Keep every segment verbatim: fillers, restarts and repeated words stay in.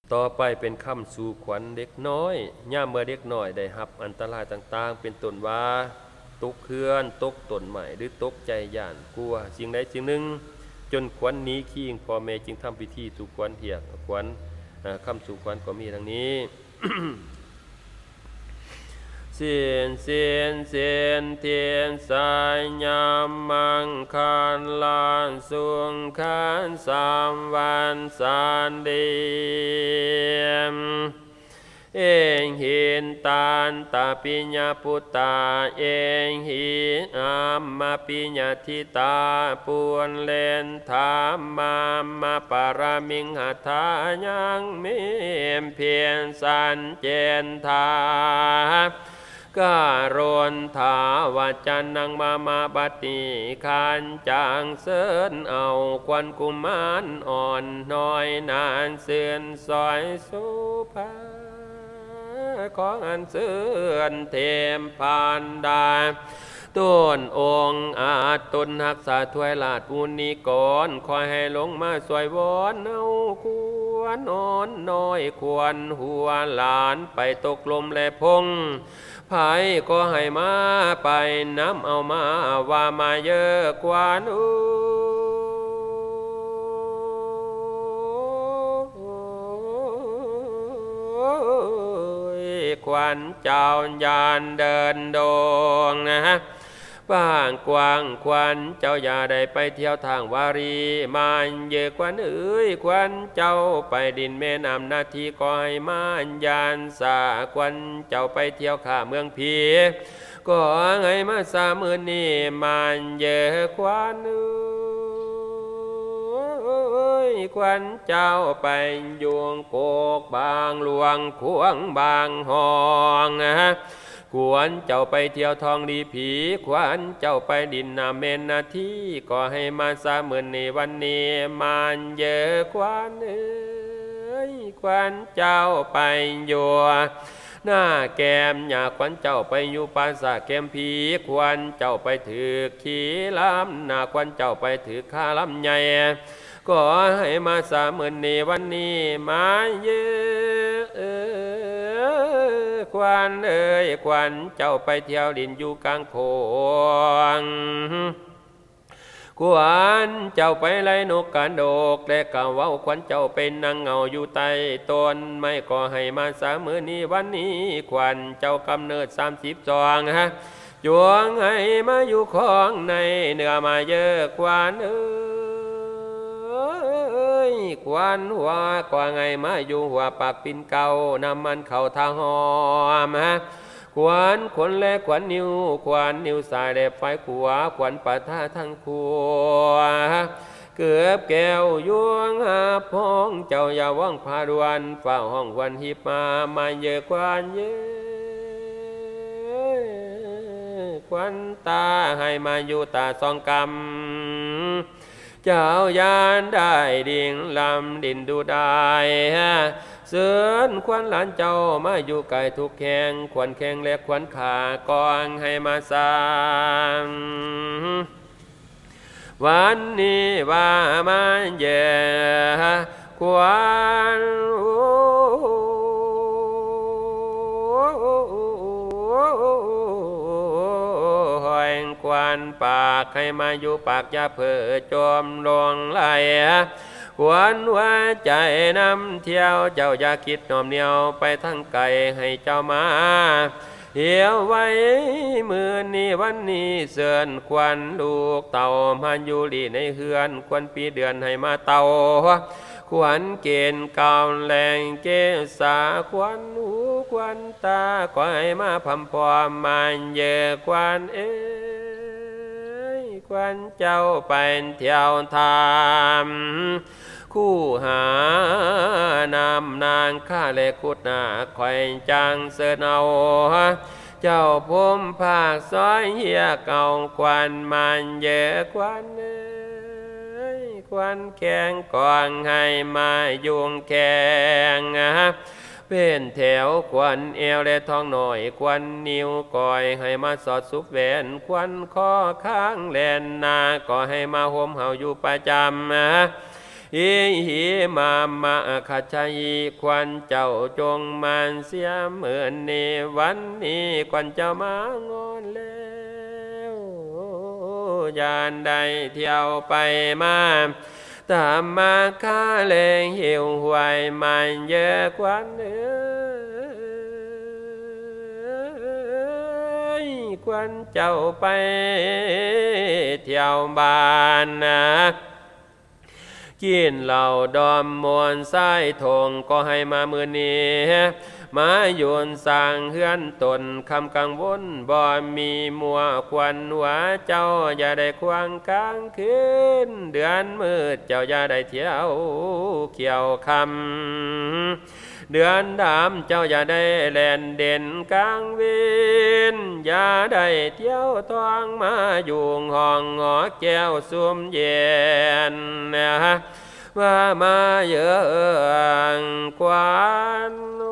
ต่อไปเป็นคำสู่ขวัญเด็กน้อยย่ามเมื่อเด็กน้อยได้รับอันตรายต่างๆเป็นต้นว่าตกเขื่อนตกต้นไม้หรือตกใจย่านกลัวสิ่งใดสิ่งหนึ่งจนขวัญหนีขี้พ่อแม่จึงทำพิธีสู่ขวัญเหียกขวัญคำสู่ขวัญก็มีดังนี้ เสียนเสียนเสียนเทียนสายยามมังคานลานสวงคานสามวันสานเดียมเองหินตานตาปิญญาปุตตาเองหิอามาปิญญาทิตาปวนเลนธรรมามาปารามิงหัทายังเมมเพียนสันเจนทาการนถาวาจันนังมามาบัติขันจางเสินเอาควันกุมารอ่อนน้อยนานเสื่อนซอยสุภาของอันเสื่อนเทมพานดาต้นองค์อาจตนหักษาถวยลาดอุนิกรคอยให้ลงมาสวยวอนเอาควรนอนน้อยควรหัวหลานไปตกลมและพงไผก็ให้มาไปน้ำเอามาว่ามาเยอะกว่านู้ควันเจ้ายานเดินดงนะฮะบ้างกว้างควันเจ้าอย่าได้ไปเที่ยวทางวารีมันเยอะควันเอ้ยควันเจ้าไปดินแม่น้ำนาทีก็ให้มันยานสาควันเจ้าไปเที่ยวข้าเมืองพีก็ให้มาสามมือนี่มันเยอะควันเอ้ยควันเจ้าไปยวงโกกบางหลวงขวงบางห้องนะฮะขวัญเจ้าไปเที่ยวทองดีผีขวัญเจ้าไปดินนาเมนนาทีก็ให้มาสามหมื่นในวันนี้มันเยอะขวัญเอ้ยขวัญเจ้าไปอยู่หน้าแก้มอยากขวัญเจ้าไปอยู่ปราสาทแก้มผีขวัญเจ้าไปถือขี่ลำหน้าขวัญเจ้าไปถือข้าลำใหญ่ก็ให้มาสามหมื่นในวันนี้มาเยอะควันเอ้ยควันเจ้าไปเที่ยวดินอยู่กลางโขงควันเจ้าไปไล่นกกันโดกและกะว่าควันเจ้าเป็นนางเงาอยู่ใต้ต้นไม่ก็ให้มาสามมื้อนี้วันนี้ควันเจ้ากำเนิดสามสิบสองฮะจวงให้มาอยู่ของในเนื้อมาเยอะควันเอ้ยควันหัวกว่าไงมาอยู่หัวปากปิ่นเก่าน้ำมันเข่าทางหอมฮะขวานขนและขวานนิ้วขวานนิ้วสายแดบไฟขวาขวานปะท่าทั้งขัวเกือบแก้วยวงหาพ้องเจ้าอย่าว่างพาดวนเฝ้าห้องวันหิบมามาเยอะขวานเยอะขวานตาให้มาอยู่ตาสองกำเจ้ายานได้ดิ่งลำดินดูได้เสือนควันหลานเจ้ามาอยู่ไกลทุกแข่งควันแข่งและควันขากองให้มาสามวันนี้ว่ามาเยอะควันควันปากให้มาอยู่ปากยาเผื่อจอมลงไหลควันว่าใจน้ำเที่ยวเจ้าอย่าคิดหน่อมเหนียวไปทั้งไกลให้เจ้ามาเหี่ยวไว้มือนี้วันนี้เสื่อนควันลูกเต่ามันอยู่ดีในเฮือนควันปีเดือนให้มาเต่าควันเกณฑ์เก่าแรงเกษาควันหูควันตาคอยมาพำพอมมันเยอะควันเอ้ควันเจ้าเป็นเที่ยวทามคู่หานำนางข้าและขุดหน้าคอยจังเสนเอาเจ้าพุ่มภาคซอยเหียเก่าควันมันเยอะควันเอ้ยควันแข็งกองให้มายุงแข็งเป็นแถวควันเอวและท้องหน่อยควันนิ้วก้อยให้มาสอดสุบแหวนควันคอข้างแลนนาก็ให้มาห่มเห่าอยู่ประจำอิหิมามาคัจฉัยควันเจ้าจงมันเสียเหมือนนี้วันนี้ควันเจ้ามางอนแล้วยานใดเที่ยวไปมาตามมาข้าเลงหิวหวยมันเยอะควันเอ้ยควันเจ้าไปเที่ยวบ้านนะกินเหล่าดอมมวนไส้ทงก็ให้มามือนี้มาโยนสร้างเฮือนตนคำกังวลบ่มีมัวควันหัวเจ้าอย่าได้ควางกลางคืนเดือนมืดเจ้าอย่าได้เที่ยวเกี่ยวคำเดือนดำเจ้าอย่าได้แล่นเด่นกลางวินอย่าได้เที่ยวทองมาอยู่ห้องหอแก้วซุ่มเย็นนะว่ามาเยอะกวน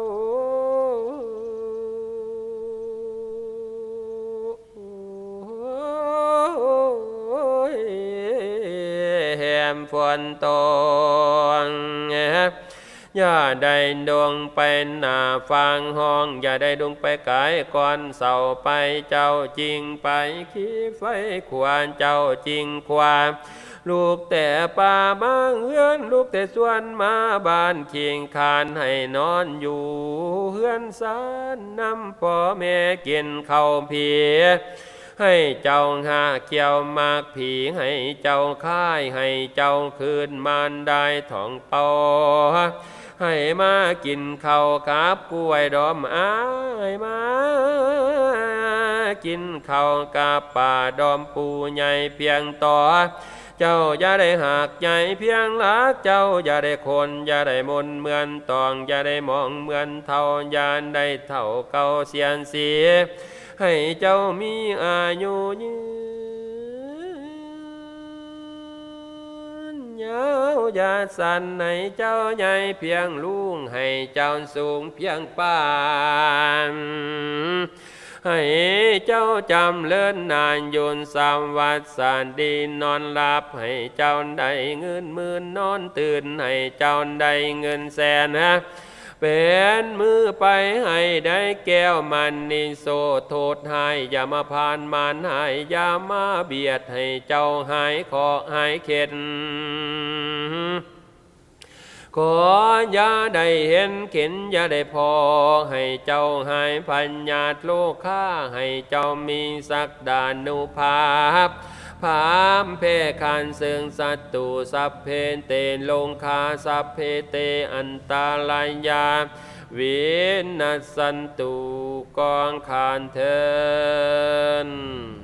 แหมฝนตกอย่าได้ดวงไปหน้าฟังห้องอย่าได้ดวงไปไกลก่อนเสาไปเจ้าจริงไปขี้ไฟควานเจ้าจริงความลูกแต่ป่ามาเฮือนลูกแต่สวนมาบ้านเคียงคานให้นอนอยู่เฮือนสานนำพ่อแม่กินข้าวเพียให้เจ้าหาเกี่ยวมากผีให้เจ้าค่ายให้เจ้าคืนมานได้ท่องเป่าให้มากินข้าวกับกล้วยดอมอ้ายมากินข้าวกับป่าดอมปูใหญ่เพียงต่อเจ้าอย่าได้หักใหญ่เพียงลักเจ้าอย่าได้คนอย่าได้มนเหมือนตองอย่าได้มองเหมือนเท่ายานได้เท่าเก่าเสียนเสียให้เจ้ามีอายุยืนยาวอย่าสั่นให้เจ้าใหญ่เพียงลุงให้เจ้าสูงเพียงปานให้เจ้าจำเลิ่นนานยนสามวัดสานดีนอนหลับให้เจ้าได้เงินหมื่นนอนตื่นให้เจ้าได้เงินแสนฮะเป็นมือไปให้ได้แก้วมันนิโสโทษให้อย่ามาพานมานให้อย่ามาเบียดให้เจ้าหายขอหายเข็ดขออย่าได้เห็นเข็นอย่าได้พอให้เจ้าหายพัญญาโลค่าให้เจ้ามีศักดานุภาพพามเพคันเสืองสัตตุสัพเพเตลงคาสัพเพเตอันตาลายาวินัสสันตุกองคานเทิน